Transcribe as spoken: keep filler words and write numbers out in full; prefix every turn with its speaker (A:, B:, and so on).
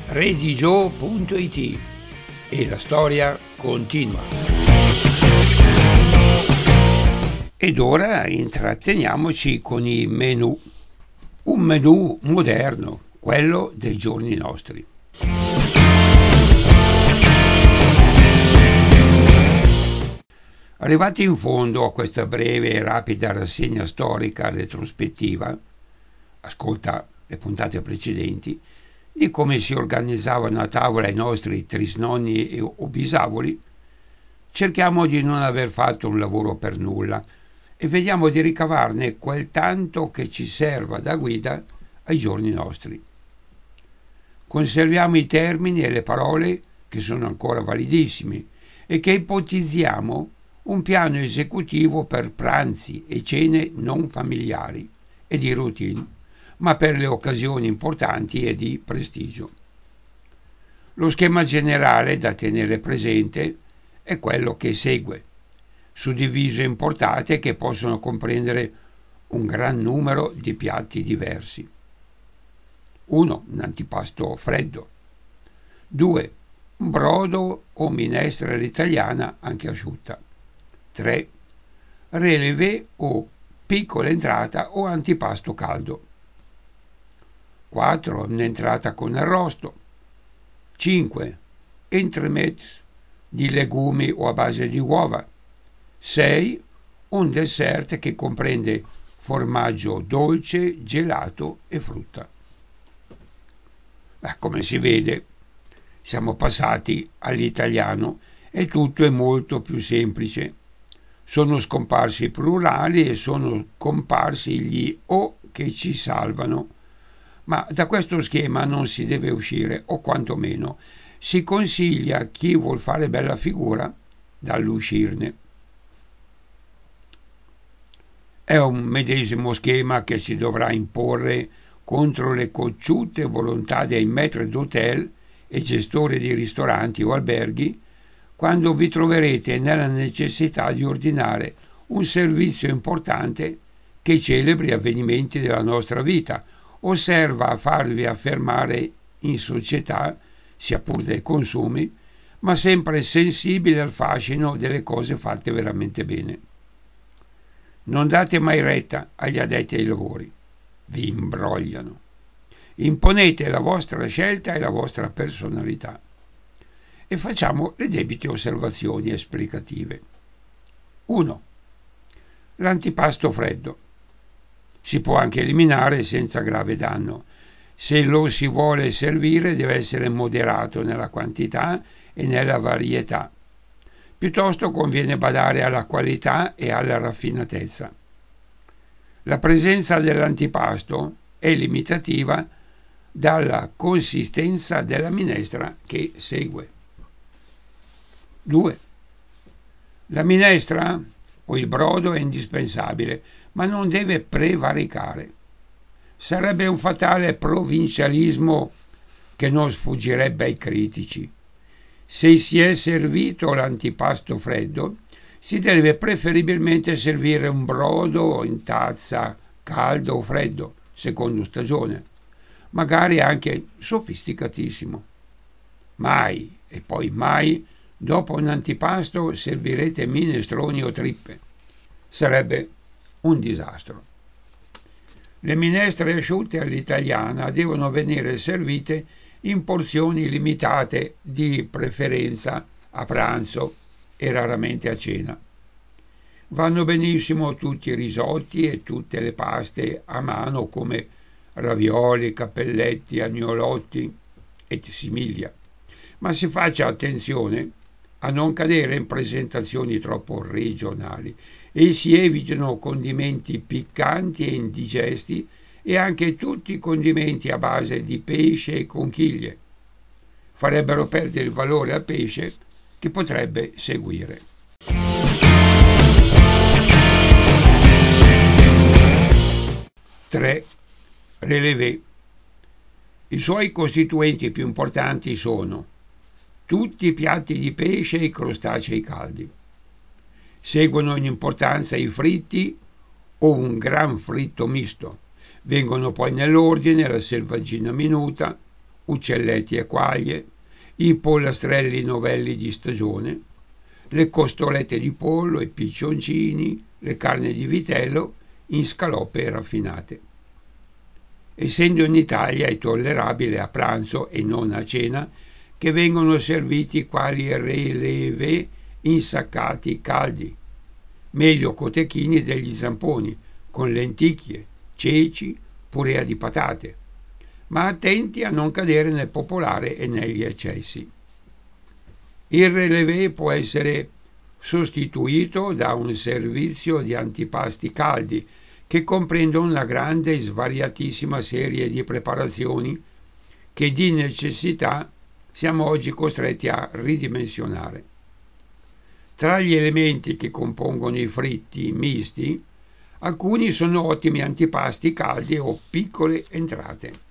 A: redigio punto it e la storia continua. Ed ora intratteniamoci con i menù. Un menù moderno, quello dei giorni nostri. Arrivati in fondo a questa breve e rapida rassegna storica retrospettiva, ascolta le puntate precedenti, di come si organizzavano a tavola i nostri trisnonni o bisavoli, cerchiamo di non aver fatto un lavoro per nulla e vediamo di ricavarne quel tanto che ci serva da guida ai giorni nostri. Conserviamo i termini e le parole che sono ancora validissimi e che ipotizziamo un piano esecutivo per pranzi e cene non familiari e di routine, ma per le occasioni importanti e di prestigio. Lo schema generale da tenere presente è quello che segue, suddiviso in portate che possono comprendere un gran numero di piatti diversi. uno. Un antipasto freddo. due. Un brodo o minestra all'italiana anche asciutta. tre. Relevé o piccola entrata o antipasto caldo. quattro. Un'entrata con arrosto. cinque. Entremets di legumi o a base di uova. sei. Un dessert che comprende formaggio dolce, gelato e frutta. Beh, come si vede, siamo passati all'italiano e tutto è molto più semplice. Sono scomparsi i plurali e sono comparsi gli o che ci salvano. Ma da questo schema non si deve uscire, o quantomeno si consiglia a chi vuol fare bella figura dall'uscirne. È un medesimo schema che si dovrà imporre contro le cocciute volontà dei maître d'hôtel e gestori di ristoranti o alberghi quando vi troverete nella necessità di ordinare un servizio importante che celebri avvenimenti della nostra vita o serva a farvi affermare in società, sia pur dai consumi, ma sempre sensibile al fascino delle cose fatte veramente bene. Non date mai retta agli addetti ai lavori, vi imbrogliano. Imponete la vostra scelta e la vostra personalità. E facciamo le debite osservazioni esplicative. uno. L'antipasto freddo. Si può anche eliminare senza grave danno. Se lo si vuole servire deve essere moderato nella quantità e nella varietà. Piuttosto conviene badare alla qualità e alla raffinatezza. La presenza dell'antipasto è limitativa dalla consistenza della minestra che segue. due. La minestra o il brodo è indispensabile, ma non deve prevaricare. Sarebbe un fatale provincialismo che non sfuggirebbe ai critici. Se si è servito l'antipasto freddo, si deve preferibilmente servire un brodo in tazza, caldo o freddo, secondo stagione, magari anche sofisticatissimo. Mai, e poi mai, dopo un antipasto servirete minestroni o trippe. Sarebbe un disastro. Le minestre asciutte all'italiana devono venire servite in porzioni limitate, di preferenza a pranzo e raramente a cena. Vanno benissimo tutti i risotti e tutte le paste a mano come ravioli, cappelletti, agnolotti et similia. Ma si faccia attenzione a non cadere in presentazioni troppo regionali e si evitino condimenti piccanti e indigesti e anche tutti i condimenti a base di pesce e conchiglie. Farebbero perdere il valore al pesce che potrebbe seguire. tre. Relevé. I suoi costituenti più importanti sono tutti i piatti di pesce e i crostacei caldi. Seguono in importanza i fritti o un gran fritto misto. Vengono poi nell'ordine la selvaggina minuta, uccelletti e quaglie, i pollastrelli novelli di stagione, le costolette di pollo, i piccioncini, le carni di vitello in scaloppe raffinate. Essendo in Italia è tollerabile a pranzo e non a cena che vengono serviti quali releve insaccati caldi, meglio cotechini degli zamponi, con lenticchie, ceci, purea di patate, ma attenti a non cadere nel popolare e negli eccessi. Il relevé può essere sostituito da un servizio di antipasti caldi che comprendono una grande e svariatissima serie di preparazioni che di necessità siamo oggi costretti a ridimensionare. Tra gli elementi che compongono i fritti misti, alcuni sono ottimi antipasti caldi o piccole entrate.